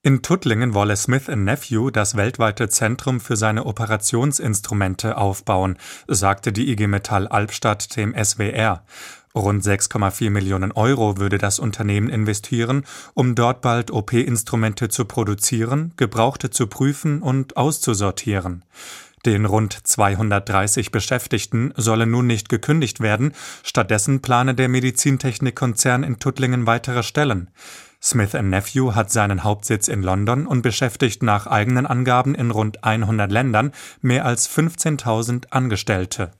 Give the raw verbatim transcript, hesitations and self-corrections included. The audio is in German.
In Tuttlingen wolle Smith and Nephew das weltweite Zentrum für seine Operationsinstrumente aufbauen, sagte die I G Metall Albstadt dem S W R. Rund sechs Komma vier Millionen Euro würde das Unternehmen investieren, um dort bald O P-Instrumente zu produzieren, gebrauchte zu prüfen und auszusortieren. Den rund zweihundertdreißig Beschäftigten solle nun nicht gekündigt werden, stattdessen plane der Medizintechnikkonzern in Tuttlingen weitere Stellen. Smith and Nephew hat seinen Hauptsitz in London und beschäftigt nach eigenen Angaben in rund hundert Ländern mehr als fünfzehntausend Angestellte.